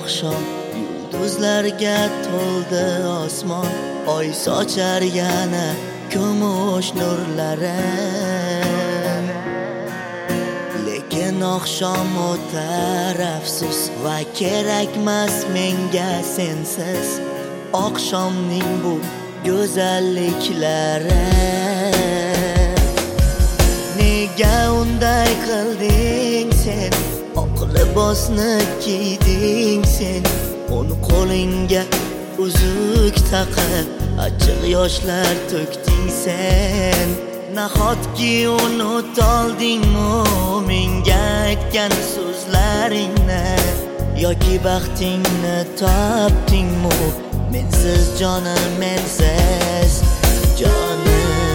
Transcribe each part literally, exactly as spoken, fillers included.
oqshom yulduzlarga to'ldi osmon, oy sochar yana kumush nurlari. Lekin oqshom o'tar afsus va kerakmas menga sensiz oqshomning bu go'zalliklari. Nega unday qilding sen, oq libosni kiyding sen, uni qo'lingga uzuk taqib achchiq yoshlar to'kding sen. Nahotki unutoldingmi menga aytgan so'zlaringni, yoki baxtingni topdingmi mensiz jonim, mensiz jonim.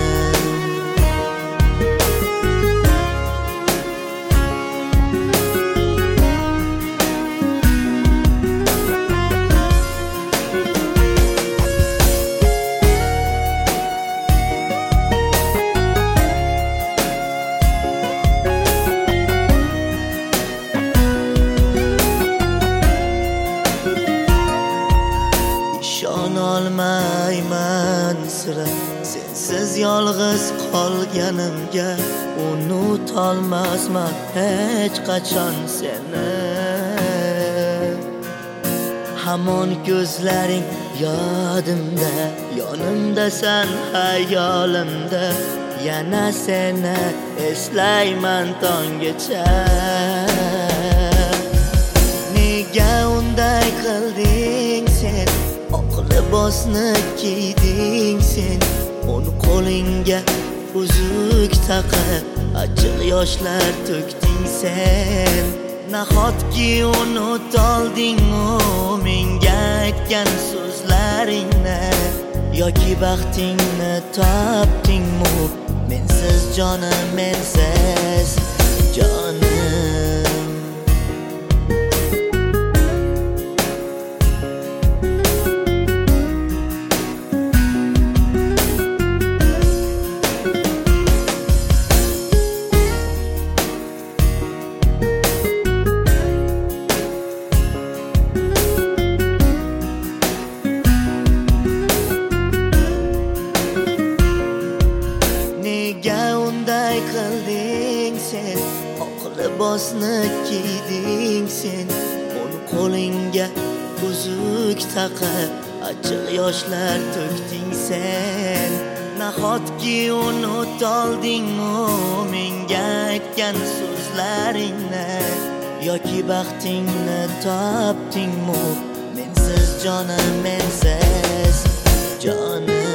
Ishonolmayman sira sensiz yolg'iz qolganimga, unutolmasman hech qachon seni. Hamon ko'zlaring yodimda, yonimdasan hayolimda, yana seni eslayman tonggacha. Nega unday qilding sen, oq libosni kiyding sen, uni qo'lingga uzuk taqib achchiq yoshlar to'kding sen. Nahotki unutoldingmi menga aytgan so'zlaringni, yoki baxtingni topdingmi mensiz jonim, mensiz jonim. Nega unday qilding sen, oq libosni kiyding sen, uni qo'lingga uzuk taqib achchiq yoshlar to'kding sen. Nahotki unutoldingmi menga aytgan so'zlaringni, yoki baxtingni topdingmi mensiz jonim, mensiz jonim.